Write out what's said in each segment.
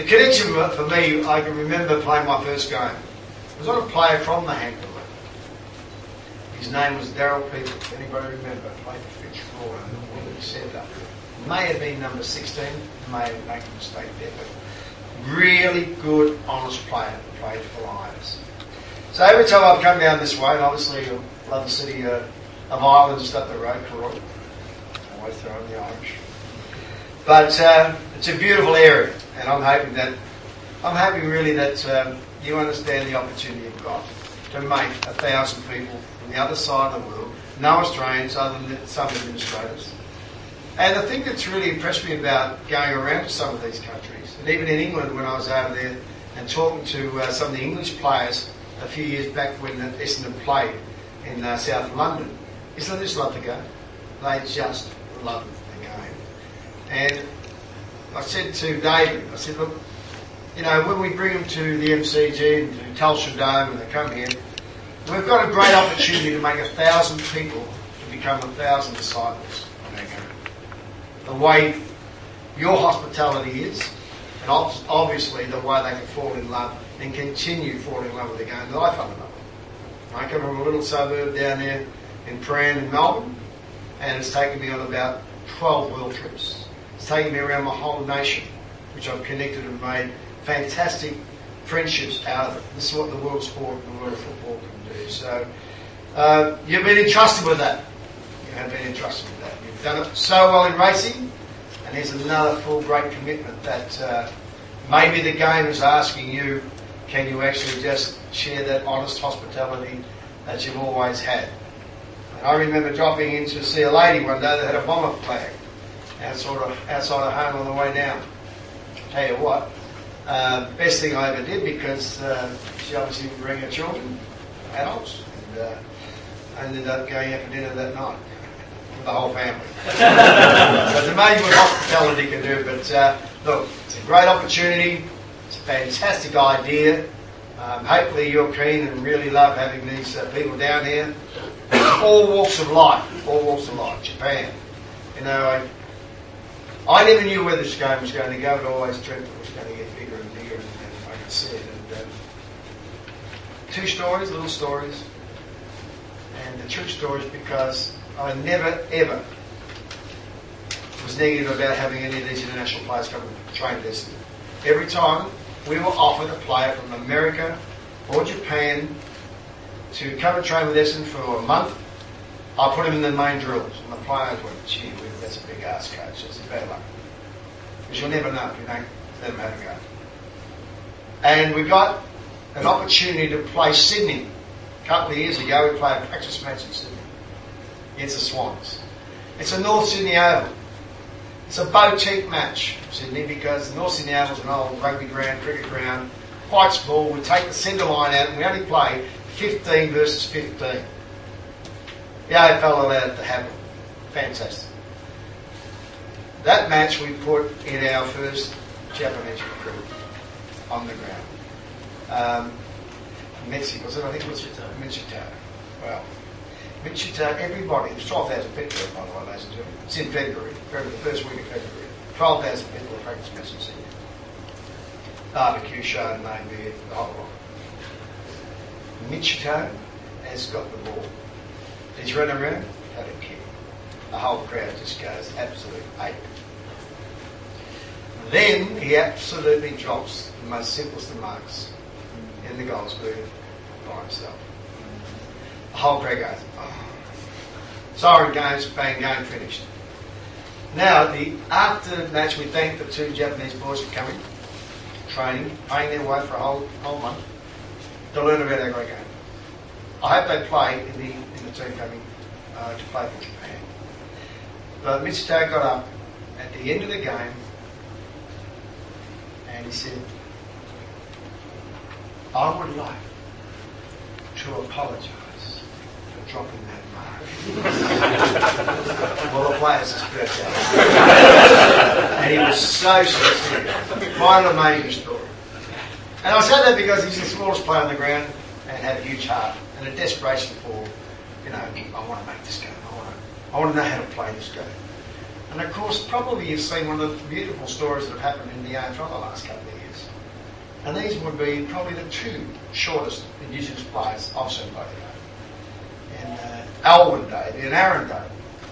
The connection for me, I can remember playing my first game. I was on a player from the Hampton League. His name was Darryl People. Anybody remember? Played for Fitch Flora and the Women's Centre. May have been number 16, may have made a mistake there, but really good, honest player that played for Lions. So every time I've come down this way, and obviously I love the city of Ireland just up the road, Corona. Always throwing the Irish. But it's a beautiful area, and I'm hoping really that you understand the opportunity you've got to make 1,000 people from the other side of the world, no Australians other than some administrators. And the thing that's really impressed me about going around to some of these countries, and even in England when I was over there and talking to some of the English players a few years back when Essendon played in South London, is they just love the game. They just love the game. And I said to David, I said, look, you know, when we bring them to the MCG and to Telstra Dome and they come here, we've got a great opportunity to make 1,000 people to become 1,000 disciples on our game. The way your hospitality is, and obviously the way they can fall in love and continue falling in love with the game that I fell in love with. I come from a little suburb down there in Prahran in Melbourne, and it's taken me on about 12 world trips. It's taken me around my whole nation, which I've connected and made fantastic friendships out of it. This is what the world of sport and the world of football can do. So you've been entrusted with that. You have been entrusted with that. You've done it so well in racing, and here's another full great commitment that maybe the game is asking you, can you actually just share that honest hospitality that you've always had? And I remember dropping in to see a lady one day that had a bomber flag outside of home on the way down. Tell you what, best thing I ever did, because she obviously would bring her children, adults, and I ended up going out for dinner that night with the whole family. So it's amazing what hospitality can do, but look, it's a great opportunity, it's a fantastic idea. Hopefully you're keen and really love having these people down here. All walks of life, Japan. You know, I never knew where this game was going to go, but I always dreamt it was going to get bigger and bigger, and I could see it. And, two stories, little stories, and the true stories, because I never, ever was negative about having any of these international players come and train with us. Every time we were offered a player from America or Japan to come and train with Essendon for a month, I put him in the main drills, and the players went, gee, that's a big ass coach, that's a bad luck. Because you'll never know if you don't let them have a go. And we got an opportunity to play Sydney. A couple of years ago, we played a practice match in Sydney against the Swans. It's a North Sydney Oval. It's a boutique match, Sydney, because North Sydney Oval is an old rugby ground, cricket ground, quite small. We take the centre line out and we only play 15 versus 15. The AFL allowed it to happen. Fantastic. That match we put in our first Japanese recruit on the ground. Mexico, was it? I think it was Michita. Well, Michita, everybody, there's 12,000 people there, by the way, ladies and gentlemen. It's in February, the first week of February. 12,000 people at practice match in Sydney. Barbecue show, main beer, the whole lot. Michita has got the ball. He's running around, have a kick. The whole crowd just goes absolute ape. Then he absolutely drops the most simplest of marks in the goals booth by himself. The whole crowd goes, oh. Siren goes, bang, game finished. Now, after the match, we thanked the two Japanese boys for coming, training, paying their way for a whole month to learn about our great game. I hope they play in the team coming to play for Japan. But Mitsuko got up at the end of the game and he said, I would like to apologise for dropping that mark. Well, the players just burst out. And he was so sincere. Quite an amazing story. And I say that because he's the smallest player on the ground and had a huge heart and a desperation for, I want to make this game. I want to know how to play this game. And of course, probably you've seen one of the beautiful stories that have happened in the AFL the last couple of years. And these would be probably the two shortest Indigenous players I've seen play the game. And Alwyn Davey and Aaron Davey.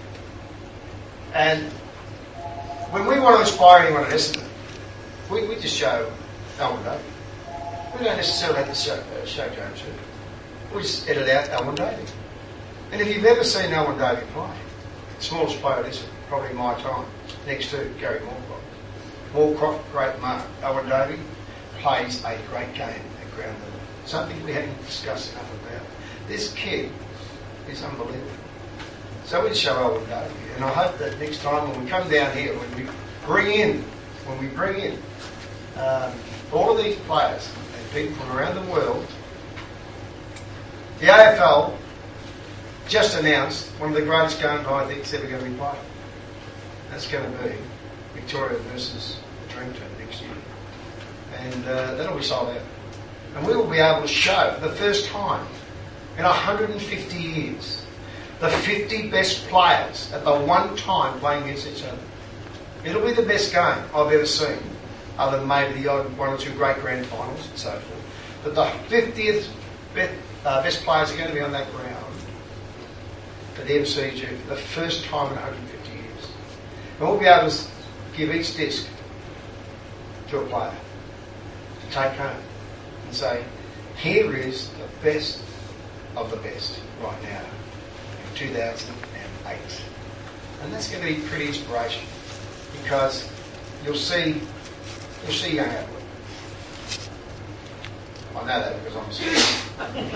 And when we want to inspire anyone at Essendon, we just show Alwyn Davey. We don't necessarily have to show James Hird. We just edit out Alwyn Davey. And if you've ever seen Alwyn Davey play, the smallest player at Essendon, probably my time, next to Gary Moorcroft. Moorcroft, great mark. Alwyn Davey plays a great game at ground level. Something we haven't discussed enough about. This kid is unbelievable. So we show Alwyn Davey, and I hope that next time when we come down here, when we bring in all of these players and people from around the world, the AFL just announced one of the greatest games I think is ever going to be played. That's going to be Victoria versus Dreamtime next year. And that'll be sold out. And we will be able to show, for the first time in 150 years, the 50 best players at the one time playing against each other. It'll be the best game I've ever seen, other than maybe the odd one or two great grand finals and so forth. But the 50th best players are going to be on that ground at the MCG for the first time in 150 years. And we'll be able to give each disc to a player to take home and say, here is the best of the best right now in 2008. And that's going to be pretty inspirational because you'll see young Adelaide. I know that because I'm a student.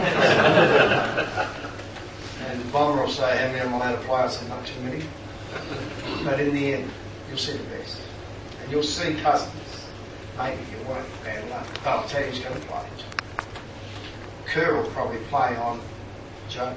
And Bomber will say, how many am I allowed to play? I said, not too many. But in the end, you'll see the best. And you'll see cousins. Maybe you won't, bad luck. But I'll tell you who's going to play. Kerr will probably play on Joe.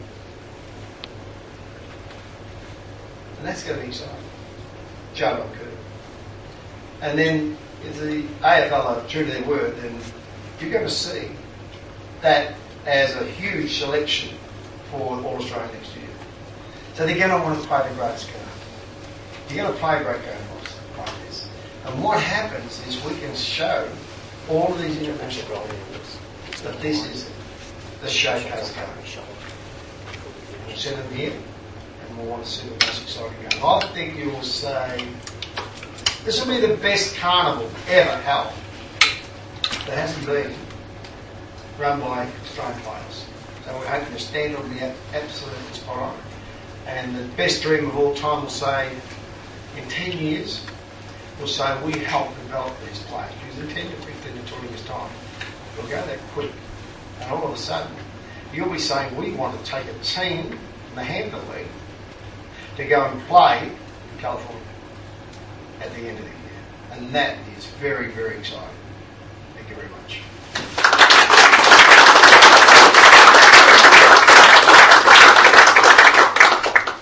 And that's going to be exciting. Joe and Kerr. And then if the AFL are true to their word, then you're going to see that as a huge selection for All Australia next year. So they're going to want to play the greatest game. You're going to play a great game like this. And what happens is we can show all of these international players that this is the showcase game. We'll send them here and we'll want to see the most exciting game. I think you will say, this will be the best carnival ever held that hasn't been run by Australian players. So we're hoping the standard will be absolutely spot on. And the best dream of all time will say, in 10 years, we'll say we helped develop these players. Because in 10 to 15 to 20 years' time, it'll go that quick. And all of a sudden, you'll be saying we want to take a team in the Hampton League to go and play in California at the end of the year. And that is very, very exciting. Thank you very much.